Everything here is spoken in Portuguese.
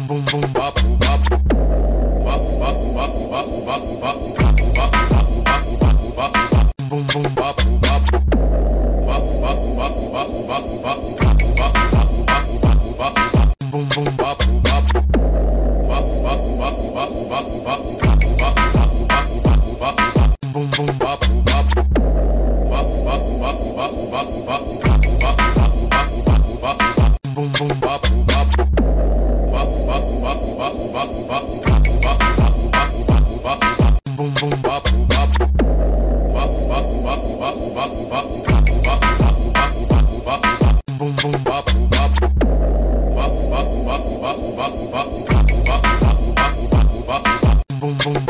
bum bum vapo vapo vapo vapo vapo vapo vapo vapo vapo vapo vapo vapo vapo bum bum vapo vapo vapo vapo vapo vapo vapo vapo vapo vapo vapo vapo vapo bum bum vapo vapo vapo vapo vapo vapo vapo vapo vapo vapo vapo vapo vapo bum bum vapo vapo vapo vapo vapo vapo vapo vapo vapo vapo vapo vapo bum bum vapo vapo vapo vapo vapo vapo vapo vapo vapo vapo vapo vapo bum bum vapo vapo vapo vapo vapo vapo vapo vapo vapo vapo vapo bum bum vapo vapo vapo vapo vapo vapo vapo vapo vapo vapo vapo bum bum